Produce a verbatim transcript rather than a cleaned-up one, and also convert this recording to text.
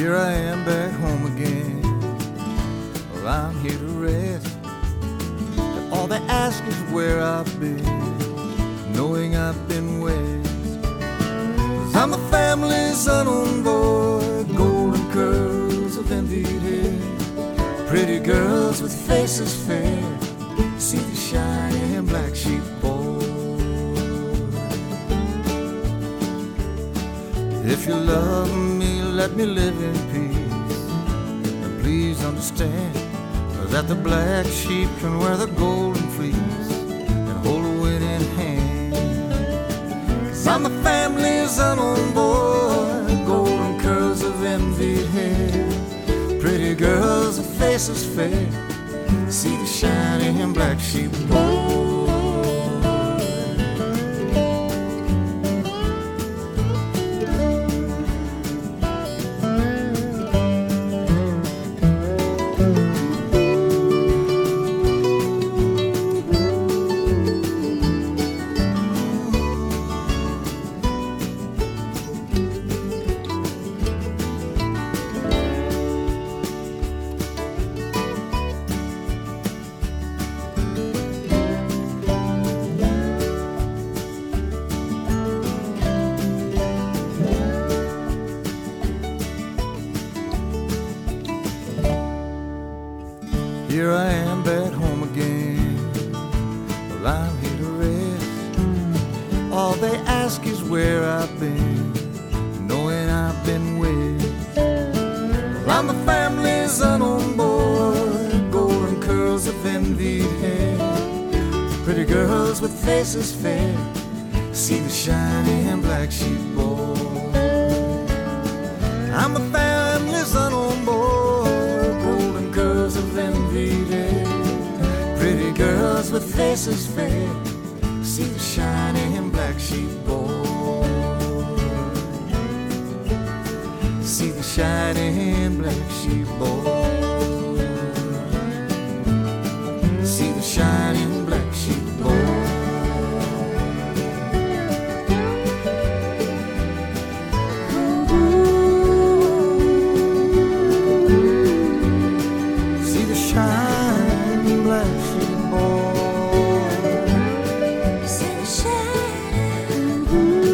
Here I am back home again. Well, I'm here to rest. And all they ask is where I've been, knowing I've been west. 'Cause I'm the family's unknown boy, golden curls of envied hair, pretty girls with faces fair, see the shiny black sheep boy. If you love me, let me live in peace, and please understand that the black sheep can wear the golden fleece and hold a winning hand. 'Cause I'm the family's unknown boy, golden curls of envied hair, pretty girls with faces fair, see the shining black sheep boy. Here I am back home again. Well, I'm here to rest. All they ask is where I've been, knowing I've been with. Well, I'm the family's unknown boy, golden curls of envied hair, pretty girls with faces fair, see the shining black sheep boy. I'm the family's unknown boy, golden curls of envied hair, pretty girls with faces fair, see the shining black sheep boy. See the shining black sheep boy. See the shining black sheep boy. Shining black sheep boy. See the shining.